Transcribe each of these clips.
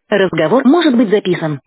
Разговор может быть записан.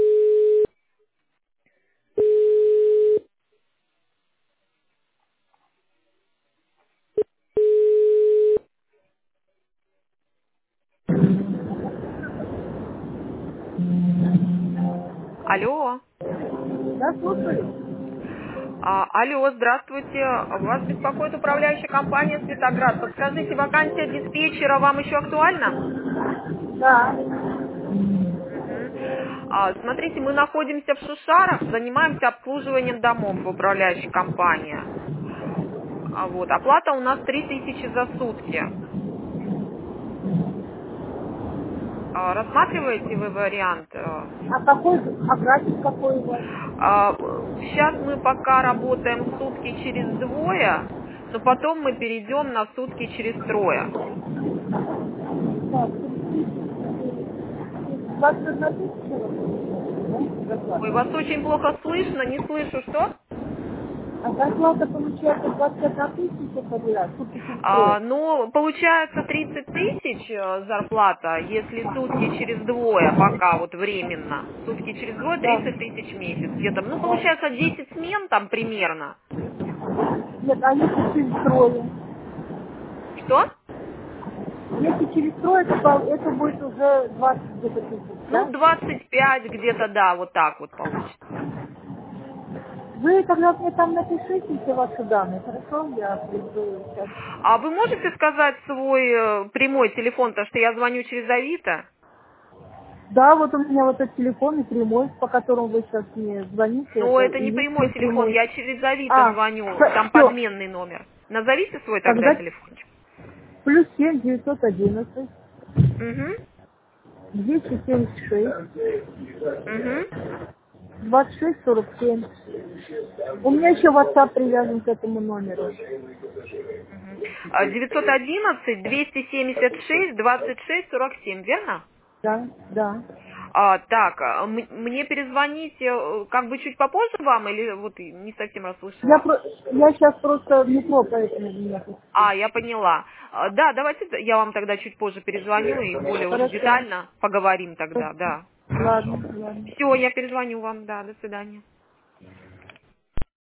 Алло. Да, слушаю. Алло, здравствуйте. Вас беспокоит управляющая компания «Светоград». Подскажите, вакансия диспетчера вам еще актуальна? Да. Мгм. Смотрите, мы находимся в Шушарах, занимаемся обслуживанием домов в управляющей компании. Вот. Оплата у нас 3000 за сутки. Рассматриваете вы вариант? А график какой у вас? Сейчас мы пока работаем сутки через двое, но потом мы перейдем на сутки через трое. Так, 21 тысяча, да, Ой, зарплата? вас очень плохо слышно, не слышу, что? А зарплата получается 21 тысяча рубля, сутки через трое. Ну, получается 30 тысяч зарплата, если сутки через двое, пока вот временно. Сутки через двое Да. 30 тысяч в месяц. Где-то, ну, Да. получается 10 смен там примерно. Нет, а если через трое? Что? Если через трое, то это будет уже 20 где-то тысяч, Ну, да? 25 где-то, да, вот так вот получится. Вы тогда мне там напишите все ваши данные, хорошо? Я приду сейчас. А вы можете сказать свой прямой телефон, потому что я звоню через Авито? Да, вот у меня вот этот телефон и прямой, по которому вы сейчас мне звоните, Но это это и не есть прямой мой телефон, прямой. я через Авито А, звоню, там все, подменный номер. Назовите свой тогда тогда телефончик. плюс 7 911 Угу, 276 угу. 2647. У меня еще WhatsApp привязан к этому номеру. 911-276-26-47, верно? Да, да. Так, мне перезвонить как бы чуть попозже вам или вот не совсем Я, расслышала? я сейчас просто в метро, поэтому меня пустили. Я поняла. Да, давайте я вам тогда чуть позже перезвоню и более уже Хорошо. детально поговорим тогда, да. Хорошо. Ладно, ладно. Все, я перезвоню вам, да, до свидания.